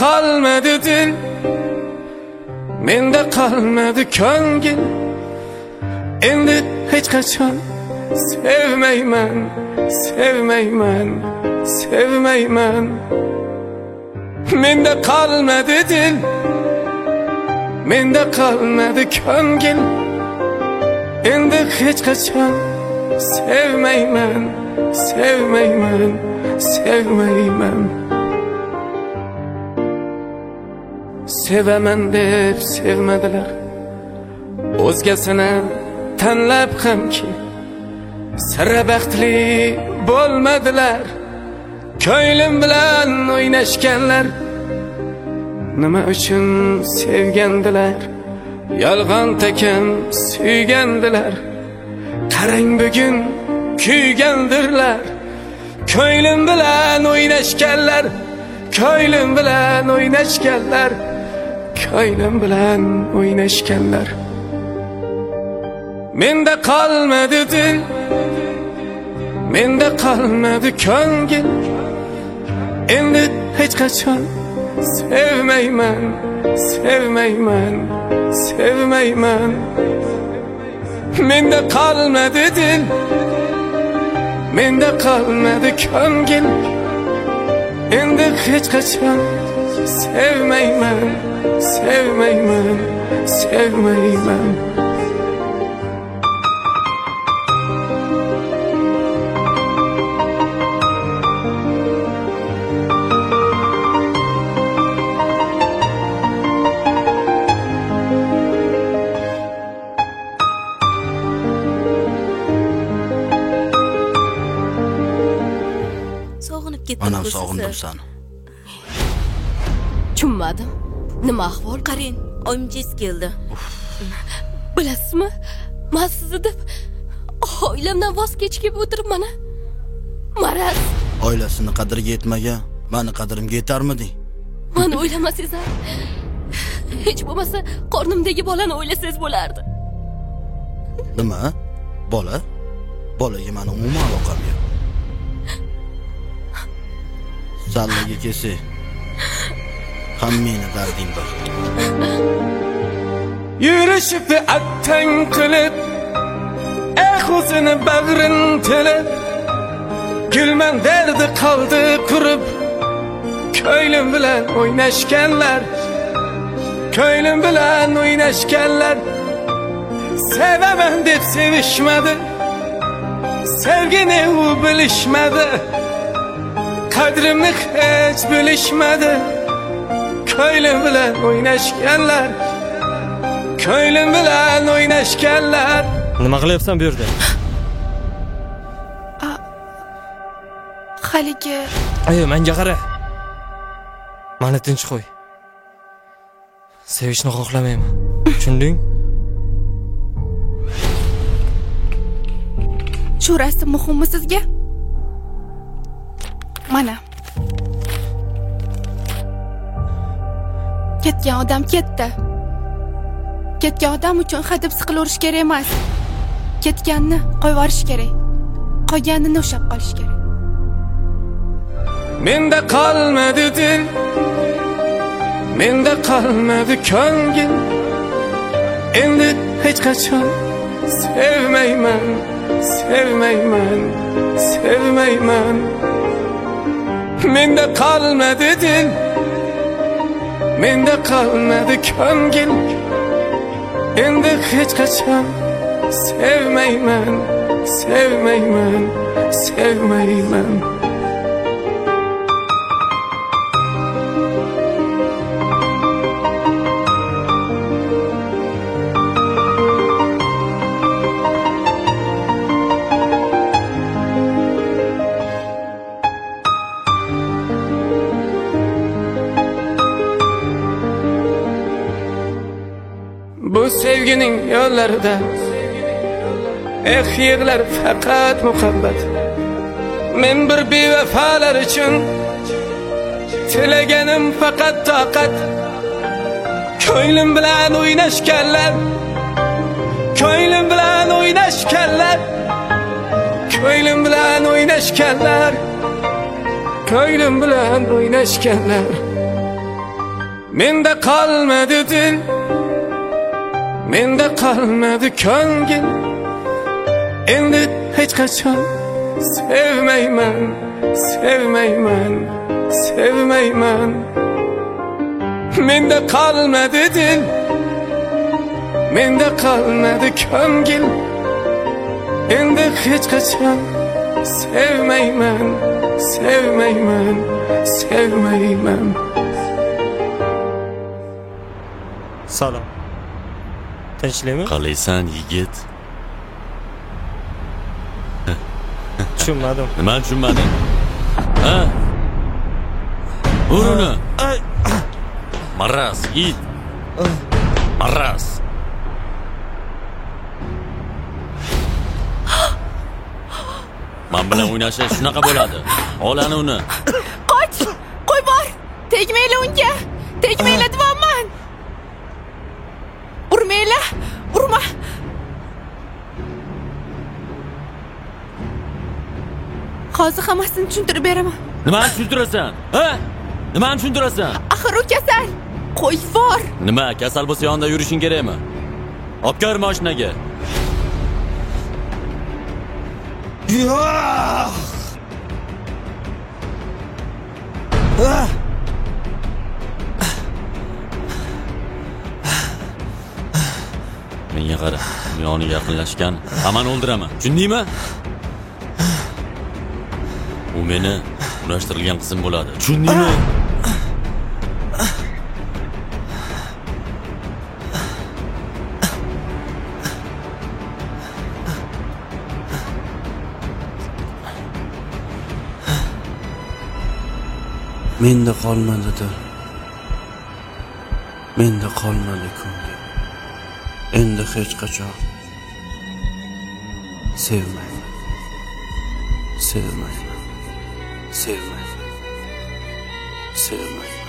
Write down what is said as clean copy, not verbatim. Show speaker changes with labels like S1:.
S1: qolmadi dil, menda qolmadi ko'ngil. Endi hech qachon sevmayman, sevmayman, sevmayman. Menda qolmadi dil, menda qolmadi ko'ngil. Endi hech qachon sevmayman, sevmayman, sevmayman. Sevaman deb sevmadilar, o'zgasini tanlab hamki sira baxtli bo'lmadilar. Ko'nglim bilan o'ynashganlar, nima uchun sevgandilar? Yolg'on takam suygandilar. Qarang bugun kuygandirlar. Ko'nglim bilan o'ynashganlar, ko'nglim bilan o'ynashganlar, ko'nglim bilan o'ynashganlar. Menda qolmadi dil, menda qolmadi ko'ngil. Endi hech qachon sevmayman, sevmayman, sevmayman. Menda qolmadi dil, menda qolmadi ko'ngil. Endi hech qachon sevmayman, sevmayman, sevmayman.
S2: Anam sog'indim seni.
S3: Tushunmadim. Nima ahvol?
S4: Qarang, oyimchingiz keldi.
S3: Bilasizmi? Men sizni deb oilamdan voz kechib o'tiribman. Maraz.
S2: Oilasini qadriga yetmagan, meni qadrimga yetarmidi?
S3: Meni o'ylamasangiz, hech bo'lmasa qornimdagi bolani o'ylasangiz bo'lardi.
S2: Nima? Bola? Bolaga meni umuman aloqam yo'q. Zallaga kelsa, hammani darding bor.
S1: Yurishibdi attang qilib, o'zini bag'rin tilib. Gulman derdi qoldi qurib. Ko'nglim bilan o'ynashganlar, ko'nglim bilan o'ynashganlar. Sevaman deb sevishmadi, sevgini u bilishmadi. Qadrimni hech bilishmadi. Ko'nglim bilan o'ynashganlar, ko'nglim bilan o'ynashganlar.
S5: Nima qilyapsan bu yerda?
S3: Haligi.
S5: Ayo, menga qara. Meni tinch qo'y. Sevishni xohlamayman. Tushunding?
S3: Shu rasm muhimmi sizga? Mana. Ketgan odam ketdi. Ketgan odam uchun hadeb siqilaverish kerak emas. Ketganni qo'yvorish kerak. Qolganini ushlab qolish kerak.
S1: Menda qolmadi dil, menda qolmadi ko'ngil. Endi hech qachon sevmayman, sevmayman, sevmayman. Menda qolmadi dil, menda qolmadi ko'ngil. Endi hech qachon sevmayman, sevmayman, sevmayman. Bu sevgining yo'llarida yig'lar faqat muhabbat. Men bir bevafolar uchun tilaganim faqat toqat. Ko'nglim bilan o'ynashganlar, ko'nglim bilan o'ynashganlar, ko'nglim bilan o'ynashganlar, ko'nglim bilan o'ynashganlar. Mende kalmadı dil, mende kalmadı ko'ngil. Endi hech qachon sevmayman, sevmayman, sevmayman. Mende kalmadı dil, mende kalmadı ko'ngil. Endi hech qachon sevmayman, sevmayman, sevmayman.
S5: Salom. Tinchlikmi?
S6: Qalaysan yigit?
S5: Tushunmadim.
S6: Nima tushunmading? Ha? Uruni. Maraz, it. Maraz. Men bilan o'ynashish shunaqa bo'ladi. Olani uni.
S3: Qoch! Qo'y bor! Tegmaylar unga! Tegmaylar deyapman! Urmaylar! Urma! Hozir hammasini tushuntirib beraman.
S6: Nimani tushuntirasan? Ha? Nimani tushuntirasan?
S3: Axir u kasal. Qo'y bor!
S6: Nima, kasal bo'lsa yonida yurishing kerakmi? Olib kir mashinaga. Menga qara, yoniga yaqinlashgan, hamani o'ldiraman. Tushundingmi? U meni unashtirilgan qizim bo'ladi. Tushundingmi?
S2: Menda qolmadi dil, menda qolmadi ko'ngil. Endi hech qachon sevmayman, sevmayman, sevmayman, sevmayman.